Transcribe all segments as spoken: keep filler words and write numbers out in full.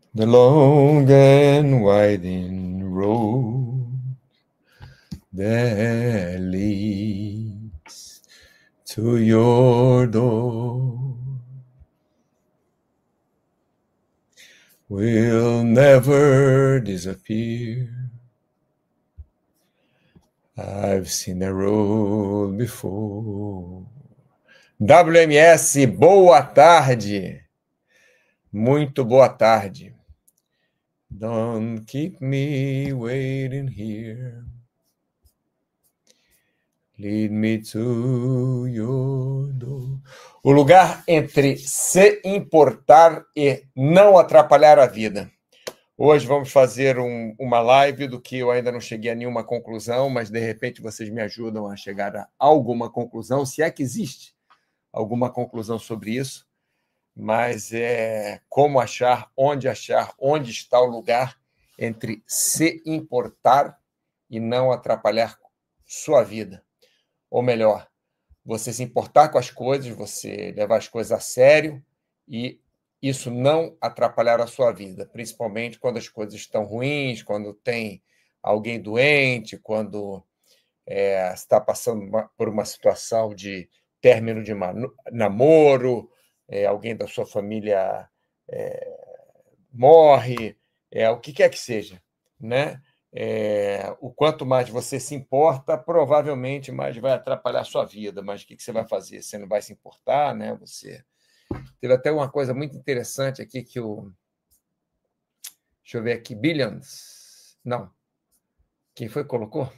The long and winding road that leads to your door will never disappear. I've seen the road before. W M S, boa tarde. Muito boa tarde. Don't keep me waiting here. Lead me to your door. O lugar entre se importar e não atrapalhar a vida. Hoje vamos fazer um, uma live do que eu ainda não cheguei a nenhuma conclusão, mas de repente vocês me ajudam a chegar a alguma conclusão, se é que existe alguma conclusão sobre isso. Mas é como achar, onde achar, onde está o lugar entre se importar e não atrapalhar sua vida. Ou melhor, você se importar com as coisas, você levar as coisas a sério e isso não atrapalhar a sua vida, principalmente quando as coisas estão ruins, quando tem alguém doente, quando é, está passando uma, por uma situação de término de namoro, é, alguém da sua família é, morre, é, o que quer que seja, né? É, o quanto mais você se importa, provavelmente mais vai atrapalhar a sua vida. Mas o que, que você vai fazer? Você não vai se importar, né? Você teve até uma coisa muito interessante aqui que o... Deixa eu ver aqui, Billions. Não. Quem foi que colocou?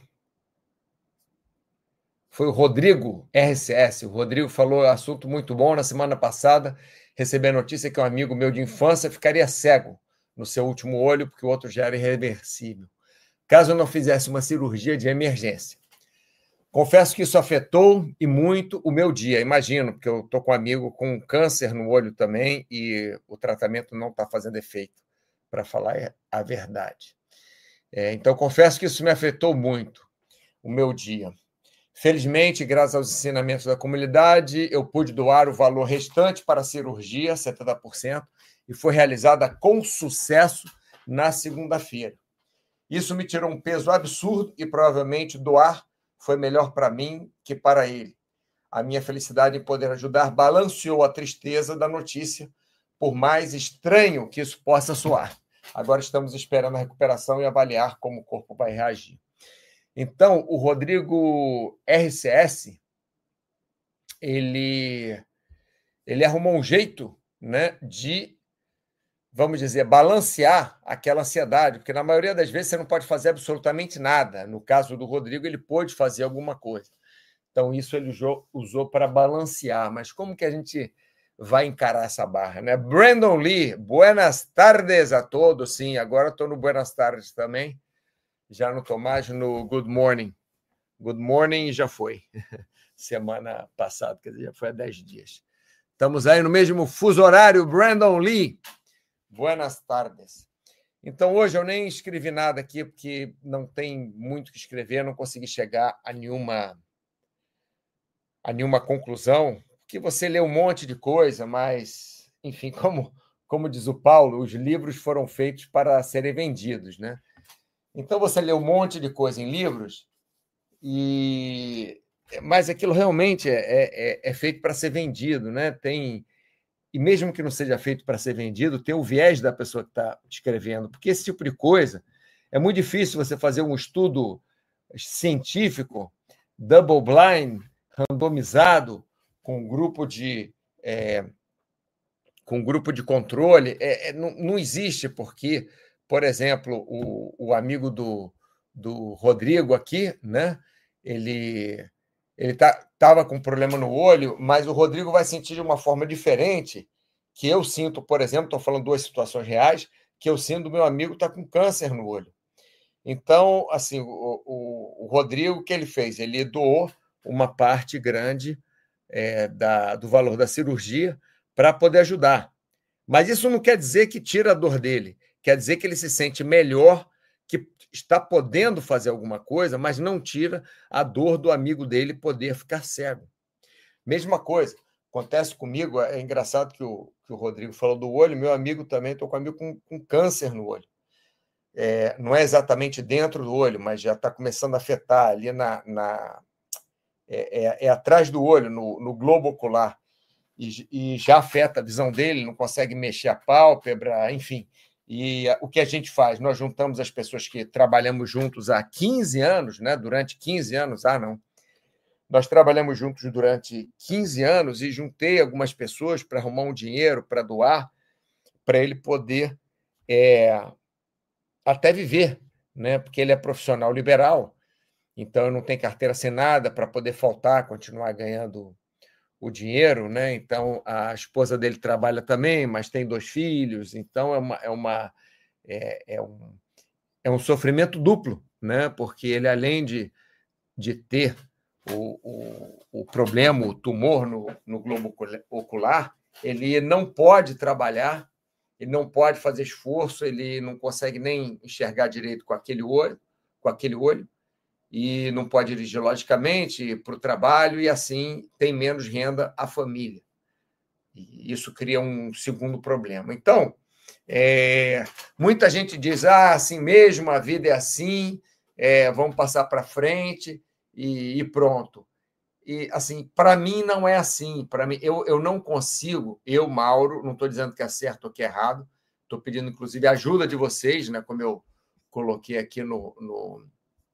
Foi o Rodrigo, R C S. O Rodrigo falou assunto muito bom na semana passada. Recebi a notícia que um amigo meu de infância ficaria cego no seu último olho, porque o outro já era irreversível, caso eu não fizesse uma cirurgia de emergência. Confesso que isso afetou e muito o meu dia, imagino, porque eu estou com um amigo com câncer no olho também e o tratamento não está fazendo efeito, para falar a verdade. É, então, confesso que isso me afetou muito, o meu dia. Felizmente, graças aos ensinamentos da comunidade, eu pude doar o valor restante para a cirurgia, setenta por cento, e foi realizada com sucesso na segunda-feira. Isso me tirou um peso absurdo e provavelmente doar foi melhor para mim que para ele. A minha felicidade em poder ajudar balanceou a tristeza da notícia, por mais estranho que isso possa soar. Agora estamos esperando a recuperação e avaliar como o corpo vai reagir. Então, o Rodrigo R C S, ele, ele arrumou um jeito, né, de, vamos dizer, balancear aquela ansiedade, porque na maioria das vezes você não pode fazer absolutamente nada. No caso do Rodrigo, ele pôde fazer alguma coisa. Então, isso ele usou, usou para balancear. Mas como que a gente vai encarar essa barra, né? Brandon Lee, buenas tardes a todos. Sim, agora estou no buenas tardes também. Já não estou mais no good morning. Good morning já foi. Semana passada, quer dizer, já foi há dez dias. Estamos aí no mesmo fuso horário, Brandon Lee. Buenas tardes. Então, hoje eu nem escrevi nada aqui, porque não tem muito o que escrever, não consegui chegar a nenhuma, a nenhuma conclusão, porque você lê um monte de coisa, mas, enfim, como, como diz o Paulo, os livros foram feitos para serem vendidos, né? Então, você lê um monte de coisa em livros, e... mas aquilo realmente é, é, é feito para ser vendido, né? Tem... E mesmo que não seja feito para ser vendido, tem o viés da pessoa que está escrevendo, porque esse tipo de coisa é muito difícil você fazer um estudo científico, double blind, randomizado, com um grupo de, é, com um grupo de controle. É, é, não, não existe, porque, por exemplo, o, o amigo do, do Rodrigo aqui, né? Ele ele tá, estava com problema no olho, mas o Rodrigo vai sentir de uma forma diferente que eu sinto, por exemplo, estou falando duas situações reais, que eu sinto do meu amigo está com câncer no olho. Então, assim, o, o, o Rodrigo, o que ele fez? Ele doou uma parte grande é, da, do valor da cirurgia para poder ajudar. Mas isso não quer dizer que tira a dor dele, quer dizer que ele se sente melhor, que está podendo fazer alguma coisa, mas não tira a dor do amigo dele poder ficar cego. Mesma coisa, Acontece comigo, é engraçado que o, que o Rodrigo falou do olho, meu amigo também, estou com um amigo com, com câncer no olho. É, não é exatamente dentro do olho, mas já está começando a afetar ali na. na é, é, é atrás do olho, no, no globo ocular, e, e já afeta a visão dele, não consegue mexer a pálpebra, enfim. E o que a gente faz? Nós juntamos as pessoas que trabalhamos juntos há quinze anos, né? Durante quinze anos, ah, não. Nós trabalhamos juntos durante quinze anos e juntei algumas pessoas para arrumar um dinheiro, para doar, para ele poder é, até viver, né? Porque ele é profissional liberal, então não tem carteira assinada para poder faltar, continuar ganhando o dinheiro, né? Então a esposa dele trabalha também, mas tem dois filhos, então é uma, é uma é, é um, é um sofrimento duplo, né? Porque ele, além de, de ter o, o, o problema, o tumor no, no globo ocular, ele não pode trabalhar, ele não pode fazer esforço, ele não consegue nem enxergar direito com aquele olho, com aquele olho, e não pode dirigir logicamente para o trabalho, e assim tem menos renda a família. E isso cria um segundo problema. Então, é, muita gente diz, ah, assim mesmo, a vida é assim, é, vamos passar para frente e, e pronto. E, assim, para mim não é assim. Para mim, eu, eu não consigo, eu, Mauro, não estou dizendo que é certo ou que é errado, estou pedindo, inclusive, a ajuda de vocês, né, como eu coloquei aqui no, no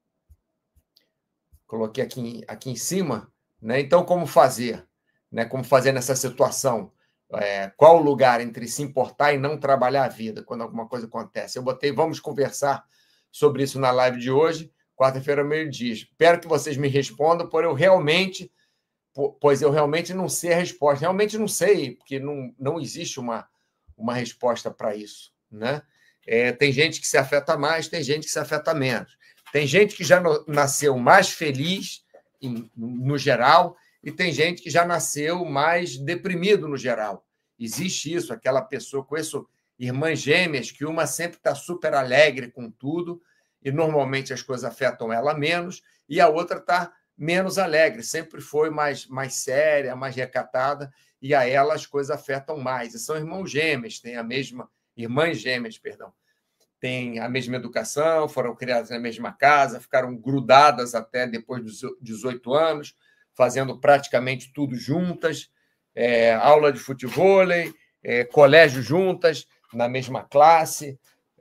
coloquei aqui, aqui em cima, né? Então, como fazer? Né? Como fazer nessa situação? É, qual o lugar entre se importar e não trabalhar a vida quando alguma coisa acontece? Eu botei, vamos conversar sobre isso na live de hoje, quarta-feira, meio-dia. Espero que vocês me respondam, por eu realmente, pois eu realmente não sei a resposta. Realmente não sei, porque não, não existe uma, uma resposta para isso, né? É, tem gente que se afeta mais, tem gente que se afeta menos. Tem gente que já no, nasceu mais feliz, em, no geral, e tem gente que já nasceu mais deprimido, no geral. Existe isso, aquela pessoa, conheço irmãs gêmeas, que uma sempre está super alegre com tudo, e normalmente as coisas afetam ela menos, e a outra está menos alegre, sempre foi mais, mais séria, mais recatada, e a ela as coisas afetam mais. E são irmãos gêmeos, têm a mesma... Irmãs gêmeas, perdão. Têm a mesma educação, foram criadas na mesma casa, ficaram grudadas até depois dos dezoito anos, fazendo praticamente tudo juntas, é, aula de futebol, é, colégio juntas, na mesma classe.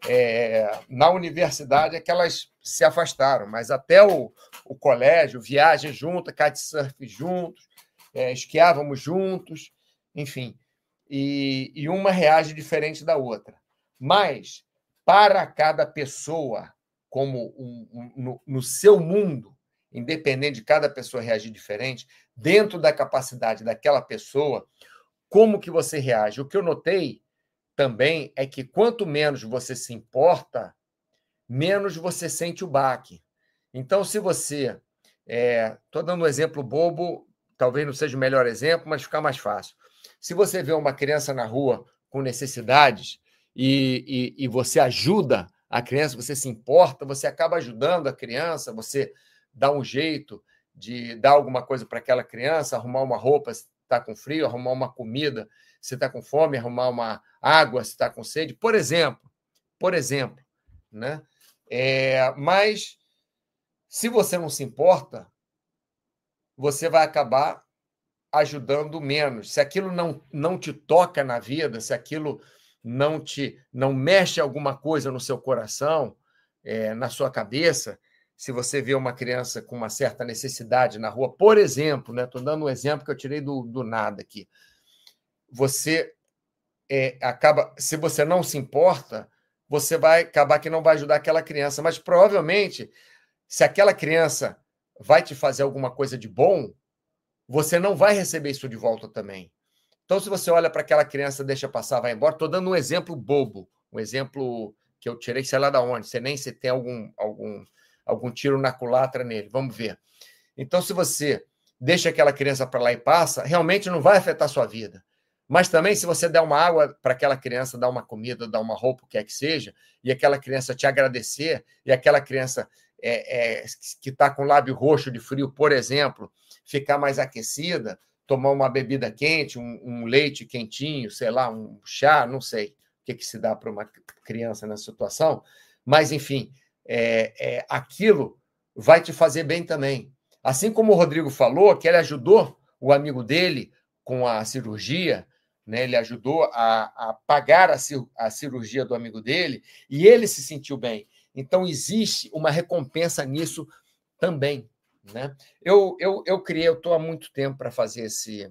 É, na universidade é que elas se afastaram, mas até o, o colégio, viagem juntas, kitesurf juntos, é, esquiávamos juntos, enfim. E, e uma reage diferente da outra. Mas, para cada pessoa, como um, um, no, no seu mundo, independente de cada pessoa reagir diferente, dentro da capacidade daquela pessoa, como que você reage? O que eu notei também é que quanto menos você se importa, menos você sente o baque. Então, se você... Estou é, dando um exemplo bobo, talvez não seja o melhor exemplo, mas fica mais fácil. Se você vê uma criança na rua com necessidades e, e, e você ajuda a criança, você se importa, você acaba ajudando a criança, você dá um jeito de dar alguma coisa para aquela criança, arrumar uma roupa se está com frio, arrumar uma comida se está com fome, arrumar uma água se está com sede, por exemplo. Por exemplo, né? É, mas, se você não se importa, você vai acabar ajudando menos. Se aquilo não, não te toca na vida, se aquilo não te não mexe alguma coisa no seu coração, é, na sua cabeça, se você vê uma criança com uma certa necessidade na rua, por exemplo, né? Estou dando um exemplo que eu tirei do, do nada aqui. Você é, acaba, se você não se importa, você vai acabar que não vai ajudar aquela criança, mas provavelmente, se aquela criança vai te fazer alguma coisa de bom, você não vai receber isso de volta também. Então, se você olha para aquela criança, deixa passar, vai embora. Estou dando um exemplo bobo, um exemplo que eu tirei, sei lá de onde, você nem se tem algum, algum, algum tiro na culatra nele. Vamos ver. Então, se você deixa aquela criança para lá e passa, realmente não vai afetar a sua vida. Mas também, se você der uma água para aquela criança, dar uma comida, dar uma roupa, o que é que seja, e aquela criança te agradecer, e aquela criança é, é, que está com o lábio roxo de frio, por exemplo, ficar mais aquecida, tomar uma bebida quente, um, um leite quentinho, sei lá, um chá, não sei o que, que se dá para uma criança nessa situação, mas, enfim, é, é, aquilo vai te fazer bem também. Assim como o Rodrigo falou, que ele ajudou o amigo dele com a cirurgia, né? Ele ajudou a, a pagar a, a cirurgia do amigo dele e ele se sentiu bem. Então, existe uma recompensa nisso também. Né? Eu, eu, eu criei, eu estou há muito tempo para fazer esse,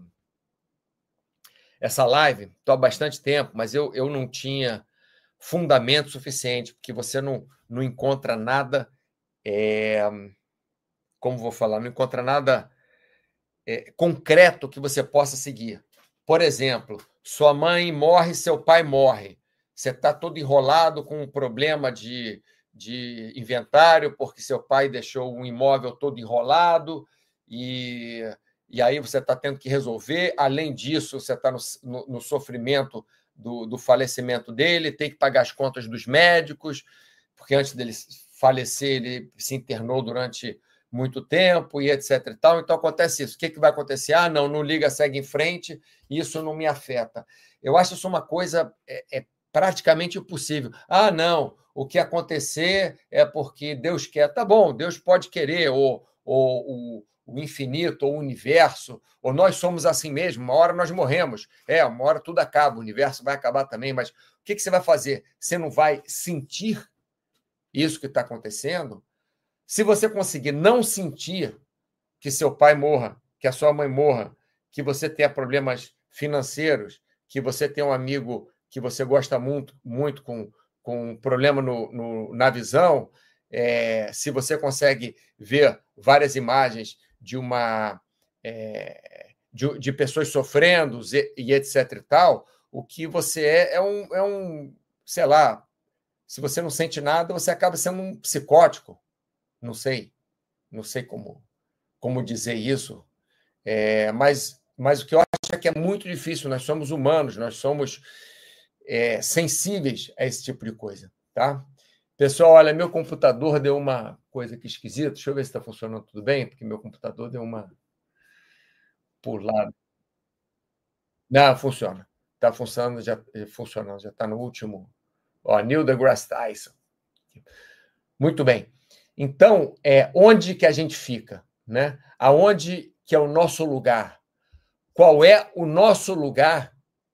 essa live, estou há bastante tempo, mas eu, eu não tinha fundamento suficiente, porque você não, não encontra nada, é, como vou falar, não encontra nada é, concreto que você possa seguir. Por exemplo, sua mãe morre, seu pai morre. Você está todo enrolado com um problema de, de inventário, porque seu pai deixou um imóvel todo enrolado, e, e aí você está tendo que resolver. Além disso, você está no, no, no sofrimento do, do falecimento dele, tem que pagar as contas dos médicos, porque antes dele falecer, ele se internou durante muito tempo e etc e tal. Então, acontece isso. O que, que vai acontecer? Ah, não, não liga, segue em frente, isso não me afeta. Eu acho isso uma coisa é, é praticamente impossível. Ah, não, o que acontecer é porque Deus quer. Tá bom, Deus pode querer, ou, ou, ou o infinito, ou o universo, ou nós somos assim mesmo, uma hora nós morremos. É, uma hora tudo acaba, o universo vai acabar também, mas o que, que você vai fazer? Você não vai sentir isso que está acontecendo? Se você conseguir não sentir que seu pai morra, que a sua mãe morra, que você tenha problemas financeiros, que você tem um amigo que você gosta muito, muito com, com um problema no, no, na visão, é, se você consegue ver várias imagens de uma é, de, de pessoas sofrendo e, e etc e tal, o que você é é um, é um, sei lá, se você não sente nada, você acaba sendo um psicótico. Não sei, não sei como, como dizer isso, é, mas, mas o que eu acho é que é muito difícil. Nós somos humanos, nós somos é, sensíveis a esse tipo de coisa. Tá? Pessoal, olha, meu computador deu uma coisa aqui esquisita. Deixa eu ver se está funcionando tudo bem, porque meu computador deu uma pulada. Não, funciona. Está funcionando, já funcionando, já está no último. Ó, Neil deGrasse Tyson. Muito bem. Então, é, onde que a gente fica? Né? Aonde que é o nosso lugar? Qual é o nosso lugar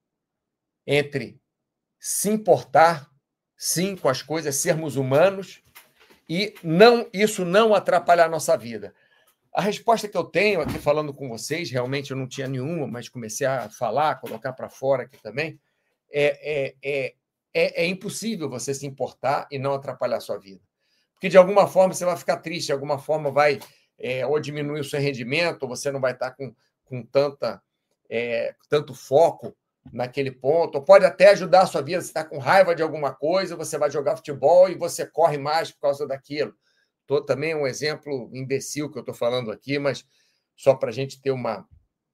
entre se importar, sim, com as coisas, sermos humanos, e não isso não atrapalhar a nossa vida? A resposta que eu tenho aqui falando com vocês, realmente eu não tinha nenhuma, mas comecei a falar, colocar para fora aqui também, é, é, é, é, é impossível você se importar e não atrapalhar a sua vida. Porque, de alguma forma, você vai ficar triste, de alguma forma vai é, ou diminuir o seu rendimento, ou você não vai estar com, com tanta, é, tanto foco naquele ponto, ou pode até ajudar a sua vida. Você está com raiva de alguma coisa, você vai jogar futebol e você corre mais por causa daquilo. Tô, também um exemplo imbecil que eu estou falando aqui, mas só para a gente ter uma,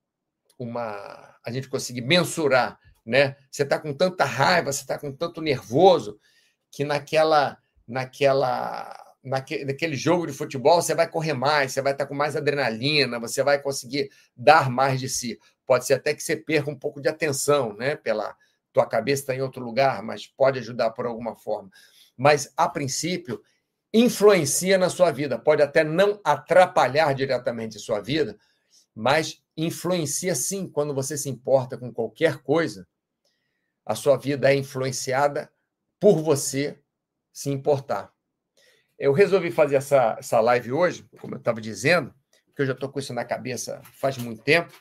uma... a gente conseguir mensurar. Né? Você está com tanta raiva, você está com tanto nervoso, que naquela... naquela naquele jogo de futebol, você vai correr mais, você vai estar com mais adrenalina, você vai conseguir dar mais de si. Pode ser até que você perca um pouco de atenção, né? Pela tua cabeça está em outro lugar, mas pode ajudar por alguma forma. Mas, a princípio, influencia na sua vida. Pode até não atrapalhar diretamente a sua vida, mas influencia sim quando você se importa com qualquer coisa. A sua vida é influenciada por você se importar. Eu resolvi fazer essa, essa live hoje, como eu estava dizendo, porque eu já estou com isso na cabeça faz muito tempo.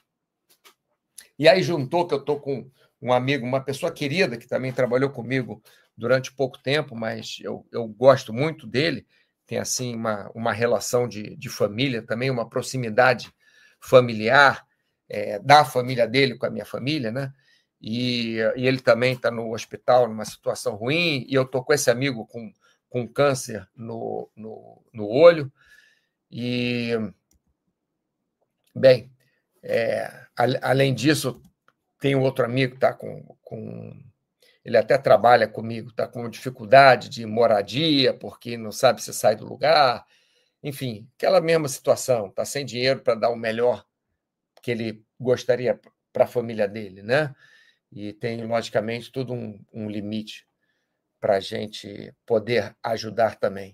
E aí juntou que eu estou com um amigo, uma pessoa querida, que também trabalhou comigo durante pouco tempo, mas eu, eu gosto muito dele. Tem assim uma, uma relação de, de família também, uma proximidade familiar é, da família dele com a minha família, né? E, e ele também está no hospital, numa situação ruim, e eu estou com esse amigo com com câncer no, no, no olho. E, bem, é, a, além disso, tem um outro amigo que está com, com... Ele até trabalha comigo, está com dificuldade de moradia, porque não sabe se sai do lugar. Enfim, aquela mesma situação, está sem dinheiro para dar o melhor que ele gostaria para a família dele, né? E tem, logicamente, todo um, um limite para a gente poder ajudar também.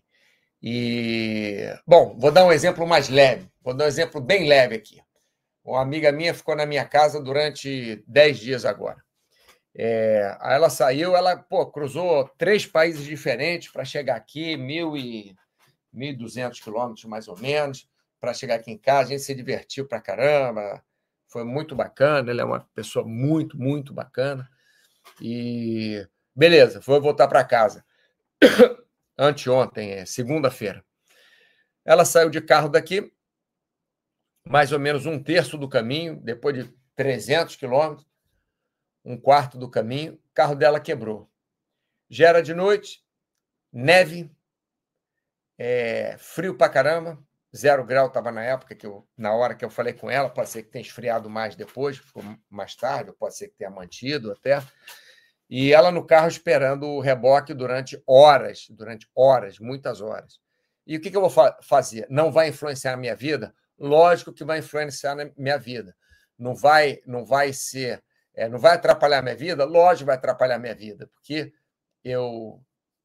E, bom, vou dar um exemplo mais leve, vou dar um exemplo bem leve aqui. Uma amiga minha ficou na minha casa durante dez dias agora. É, aí ela saiu, ela pô, cruzou três países diferentes para chegar aqui, mil e duzentos quilômetros mais ou menos, para chegar aqui em casa. A gente se divertiu para caramba, foi muito bacana. Ele é uma pessoa muito, muito bacana. E beleza, vou voltar para casa. Anteontem, é segunda-feira. Ela saiu de carro daqui, mais ou menos um terço do caminho, depois de trezentos quilômetros, um quarto do caminho, o carro dela quebrou. Já era de noite, neve, é, frio pra caramba, zero grau estava na época, que eu, na hora que eu falei com ela, pode ser que tenha esfriado mais depois, ficou mais tarde, pode ser que tenha mantido até. E ela no carro esperando o reboque durante horas, durante horas, muitas horas. E o que, que eu vou fa- fazer? Não vai influenciar a minha vida? Lógico que vai influenciar na minha vida. Não vai, não vai ser, é, não vai atrapalhar a minha vida? Lógico que vai atrapalhar a minha vida, porque eu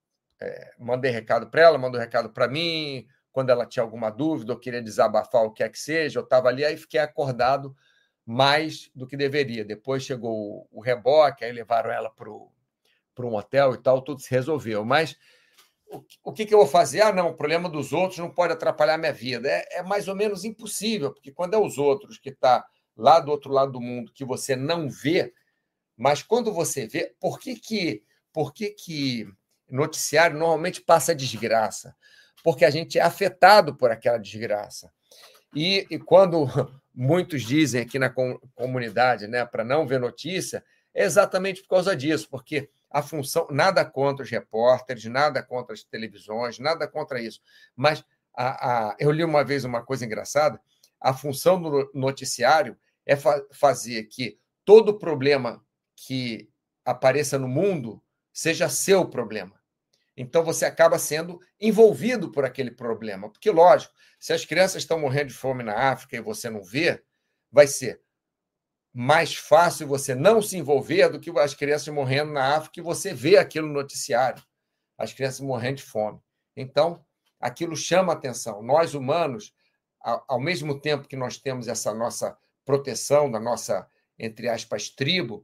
é, mandei recado para ela, mandou recado para mim, quando ela tinha alguma dúvida, ou queria desabafar o que é que seja, eu estava ali, aí fiquei acordado mais do que deveria. Depois chegou o reboque, aí levaram ela para um hotel e tal, tudo se resolveu. Mas o, o que, que eu vou fazer? Ah, não, o problema dos outros não pode atrapalhar a minha vida. É, é mais ou menos impossível, porque quando é os outros que estão tá lá do outro lado do mundo, que você não vê, mas quando você vê, por que que, por que, que noticiário normalmente passa desgraça? Porque a gente é afetado por aquela desgraça. E, e quando muitos dizem aqui na com, comunidade, né, para não ver notícia, é exatamente por causa disso, porque a função, nada contra os repórteres, nada contra as televisões, nada contra isso, mas a, a, eu li uma vez uma coisa engraçada, a função do noticiário é fa- fazer que todo problema que apareça no mundo seja seu problema. Então, você acaba sendo envolvido por aquele problema. Porque, lógico, se as crianças estão morrendo de fome na África e você não vê, vai ser mais fácil você não se envolver do que as crianças morrendo na África e você vê aquilo no noticiário, as crianças morrendo de fome. Então, aquilo chama atenção. Nós, humanos, ao mesmo tempo que nós temos essa nossa proteção da nossa, entre aspas, tribo,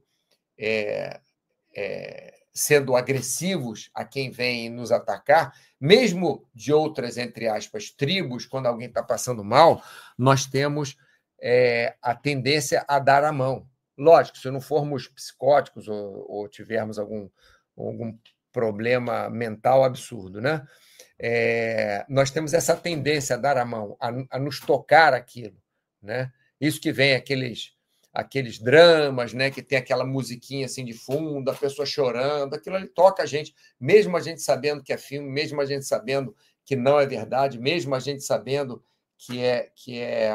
é, é, sendo agressivos a quem vem nos atacar, mesmo de outras, entre aspas, tribos, quando alguém está passando mal, nós temos é, a tendência a dar a mão. Lógico, se não formos psicóticos ou, ou tivermos algum, algum problema mental absurdo, né? É, nós temos essa tendência a dar a mão, a, a nos tocar aquilo, né? Isso que vem aqueles aqueles dramas, né, que tem aquela musiquinha assim de fundo, a pessoa chorando, aquilo ali toca a gente, mesmo a gente sabendo que é filme, mesmo a gente sabendo que não é verdade, mesmo a gente sabendo que é que é,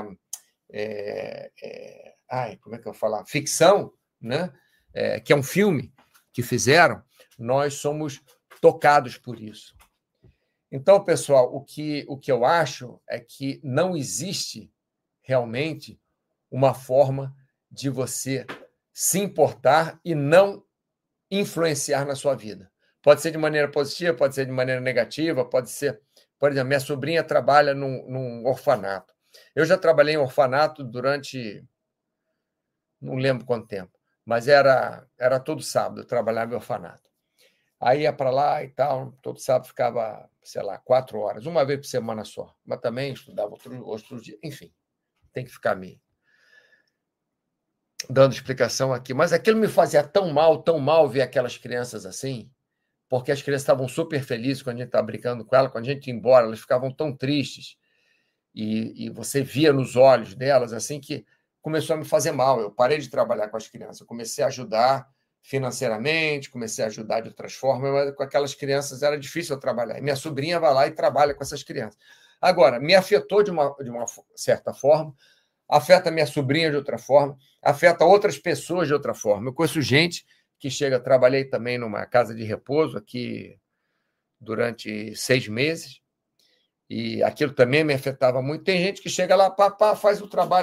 é, é ai, como é que eu vou falar? Ficção, né? É, que é um filme que fizeram, nós somos tocados por isso. Então, pessoal, o que, o que eu acho é que não existe realmente uma forma de você se importar e não influenciar na sua vida. Pode ser de maneira positiva, pode ser de maneira negativa, pode ser... Por exemplo, minha sobrinha trabalha num, num orfanato. Eu já trabalhei em orfanato durante... não lembro quanto tempo, mas era, era todo sábado, eu trabalhava em orfanato. Aí ia para lá e tal, todo sábado ficava, sei lá, quatro horas, uma vez por semana só. Mas também estudava outros outro dias. Enfim, tem que ficar me dando explicação aqui. Mas aquilo me fazia tão mal, tão mal ver aquelas crianças assim, porque as crianças estavam super felizes quando a gente estava brincando com elas, quando a gente ia embora, elas ficavam tão tristes. E, e você via nos olhos delas assim que começou a me fazer mal. Eu parei de trabalhar com as crianças, eu comecei a ajudar financeiramente, comecei a ajudar de outras formas, mas com aquelas crianças era difícil eu trabalhar. E minha sobrinha vai lá e trabalha com essas crianças. Agora, me afetou de uma, de uma certa forma, afeta minha sobrinha de outra forma, afeta outras pessoas de outra forma. Eu conheço gente que chega, trabalhei também numa casa de repouso aqui durante seis meses, e aquilo também me afetava muito. Tem gente que chega lá, pá, pá, faz o trabalho e tal,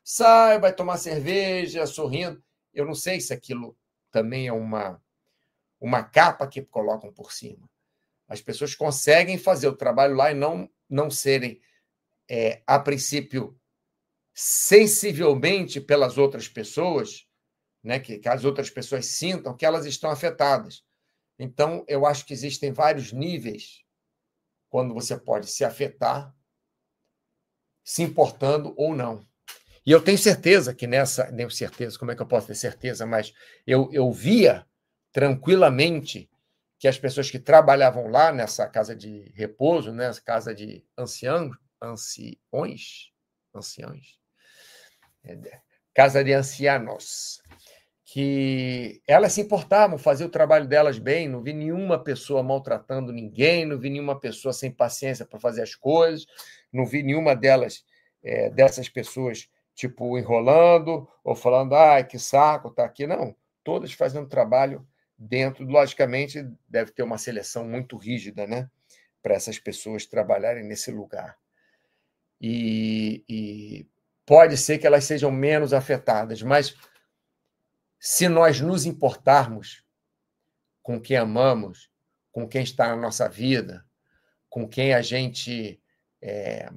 sai, vai tomar cerveja, sorrindo. Eu não sei se aquilo também é uma, uma capa que colocam por cima. As pessoas conseguem fazer o trabalho lá e não, não serem, é, a princípio, sensivelmente pelas outras pessoas, né, que, que as outras pessoas sintam que elas estão afetadas. Então, eu acho que existem vários níveis quando você pode se afetar, se importando ou não. E eu tenho certeza que nessa... Nem certeza, como é que eu posso ter certeza? Mas eu, eu via tranquilamente que as pessoas que trabalhavam lá nessa casa de repouso, nessa casa de anciãos, anciões, anciões, é, casa de ancianos, que elas se importavam, faziam o trabalho delas bem, não vi nenhuma pessoa maltratando ninguém, não vi nenhuma pessoa sem paciência para fazer as coisas, não vi nenhuma delas, é, dessas pessoas, tipo, enrolando ou falando, ai, que saco, tá aqui. Não, todas fazendo trabalho dentro, logicamente, deve ter uma seleção muito rígida, né, para essas pessoas trabalharem nesse lugar. E, e pode ser que elas sejam menos afetadas, mas se nós nos importarmos com quem amamos, com quem está na nossa vida, com quem a gente é,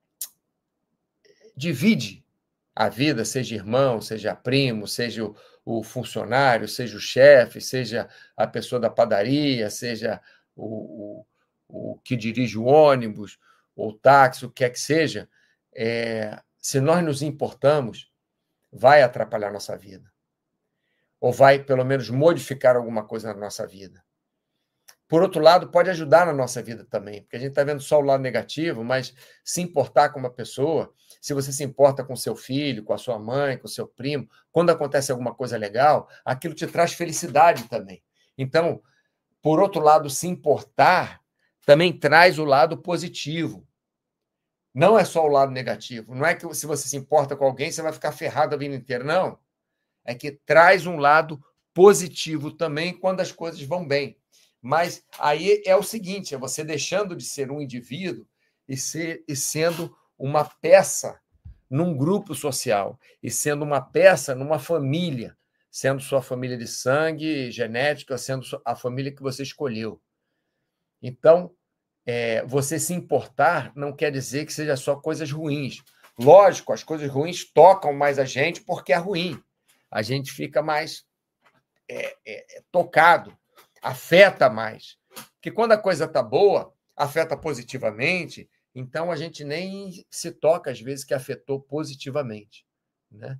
divide a vida, seja irmão, seja primo, seja o, o funcionário, seja o chefe, seja a pessoa da padaria, seja o, o, o que dirige o ônibus, ou o táxi, o que quer que seja, é, se nós nos importamos, vai atrapalhar a nossa vida. Ou vai, pelo menos, modificar alguma coisa na nossa vida. Por outro lado, pode ajudar na nossa vida também, porque a gente está vendo só o lado negativo, mas se importar com uma pessoa, se você se importa com seu filho, com a sua mãe, com o seu primo, quando acontece alguma coisa legal, aquilo te traz felicidade também. Então, por outro lado, se importar também traz o lado positivo. Não é só o lado negativo. Não é que se você se importa com alguém, você vai ficar ferrado a vida inteira, não. É que traz um lado positivo também quando as coisas vão bem. Mas aí é o seguinte, é você deixando de ser um indivíduo e, ser, e sendo uma peça num grupo social, e sendo uma peça numa família, sendo sua família de sangue, genética, sendo a família que você escolheu. Então, é, você se importar não quer dizer que seja só coisas ruins. Lógico, as coisas ruins tocam mais a gente porque é ruim. A gente fica mais é, é, tocado, afeta mais. Porque quando a coisa está boa, afeta positivamente, então a gente nem se toca, às vezes, que afetou positivamente. Né?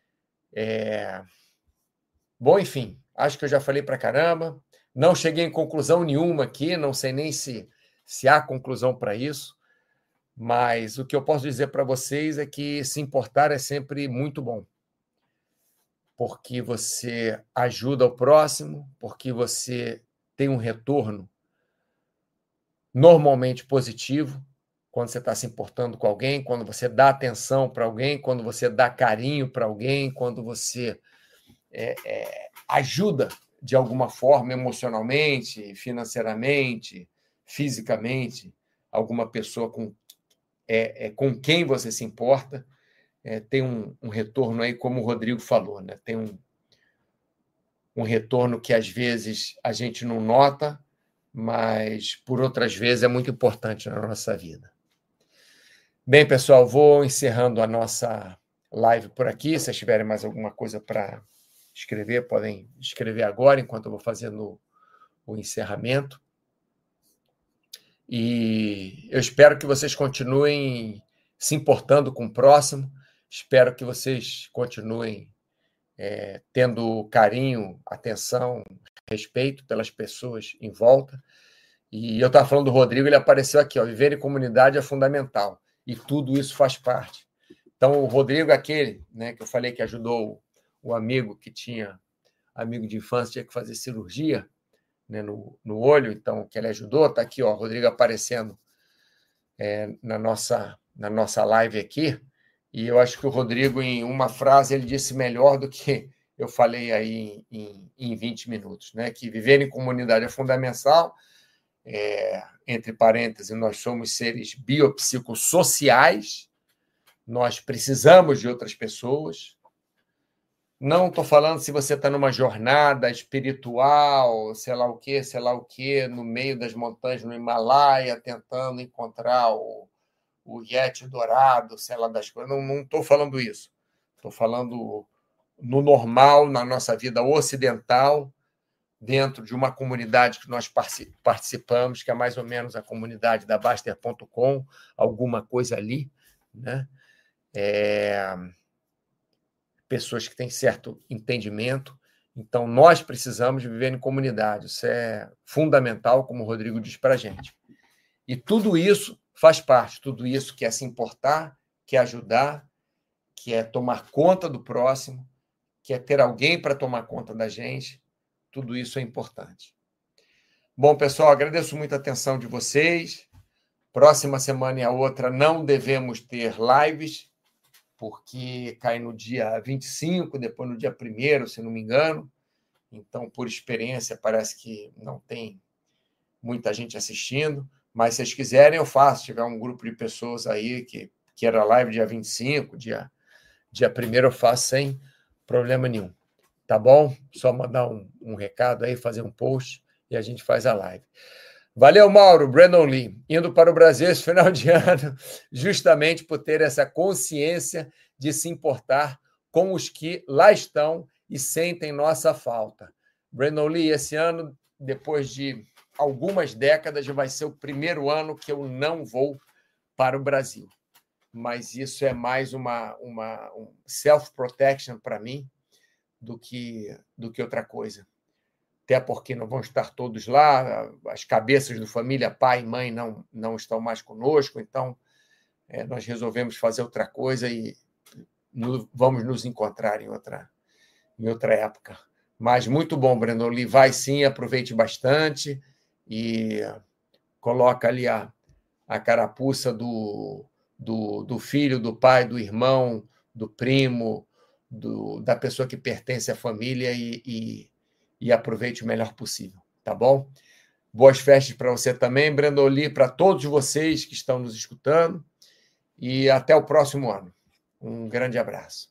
É... Bom, enfim, acho que eu já falei para caramba. Não cheguei em conclusão nenhuma aqui, não sei nem se, se há conclusão para isso, mas o que eu posso dizer para vocês é que se importar é sempre muito bom. Porque você ajuda o próximo, porque você tem um retorno normalmente positivo quando você está se importando com alguém, quando você dá atenção para alguém, quando você dá carinho para alguém, quando você é, é, ajuda de alguma forma emocionalmente, financeiramente, fisicamente, alguma pessoa com, é, é, com quem você se importa, é, tem um, um retorno aí, como o Rodrigo falou, né? Tem um um retorno que às vezes a gente não nota, mas por outras vezes é muito importante na nossa vida. Bem, pessoal, vou encerrando a nossa live por aqui. Se vocês tiverem mais alguma coisa para escrever, podem escrever agora, enquanto eu vou fazendo o encerramento. E eu espero que vocês continuem se importando com o próximo, espero que vocês continuem É, tendo carinho, atenção, respeito pelas pessoas em volta. E eu estava falando do Rodrigo, ele apareceu aqui, ó, viver em comunidade é fundamental, e tudo isso faz parte. Então, o Rodrigo, aquele, né, que eu falei que ajudou o amigo que tinha, amigo de infância, tinha que fazer cirurgia, né, no, no olho, então, que ele ajudou, está aqui, ó, o Rodrigo aparecendo é, na, nossa, na nossa live aqui. E eu acho que o Rodrigo, em uma frase, ele disse melhor do que eu falei aí em, em vinte minutos, né? Que viver em comunidade é fundamental, é, entre parênteses, nós somos seres biopsicossociais, Nós precisamos de outras pessoas. Não estou falando se você está numa jornada espiritual, sei lá o quê, sei lá o quê, no meio das montanhas, no Himalaia, tentando encontrar o, o Yeti dourado, sei lá das coisas. Não estou falando isso. Estou falando no normal, na nossa vida ocidental, dentro de uma comunidade que nós participamos, que é mais ou menos a comunidade da Baster ponto com, alguma coisa ali, né? É... pessoas que têm certo entendimento. Então, nós precisamos viver em comunidade. Isso é fundamental, como o Rodrigo diz para a gente. E tudo isso faz parte, tudo isso quer se importar, quer ajudar, quer tomar conta do próximo, quer ter alguém para tomar conta da gente. Tudo isso é importante. Bom, pessoal, agradeço muito a atenção de vocês. Próxima semana e a outra não devemos ter lives, porque cai no dia vinte e cinco, depois no dia primeiro, se não me engano. Então, por experiência, parece que não tem muita gente assistindo. Mas, se vocês quiserem, eu faço. Se tiver um grupo de pessoas aí que queira live dia vinte e cinco, dia, dia primeiro, eu faço sem problema nenhum. Tá bom? Só mandar um, um recado aí, fazer um post e a gente faz a live. Valeu, Mauro. Brandon Lee, indo para o Brasil esse final de ano, justamente por ter essa consciência de se importar com os que lá estão e sentem nossa falta. Brandon Lee, esse ano, depois de algumas décadas, vai ser o primeiro ano que eu não vou para o Brasil. Mas isso é mais uma, uma um self-protection para mim do que, do que outra coisa. Até porque não vão estar todos lá, as cabeças do família, pai e mãe, não, não estão mais conosco, então é, nós resolvemos fazer outra coisa e no, vamos nos encontrar em outra, em outra época. Mas muito bom, Breno Lee, vai sim, aproveite bastante e coloca ali a, a carapuça do, do, do filho, do pai, do irmão, do primo, do, da pessoa que pertence à família e, e e aproveite o melhor possível, tá bom? Boas festas para você também, Brandon Lee, para todos vocês que estão nos escutando e até o próximo ano. Um grande abraço.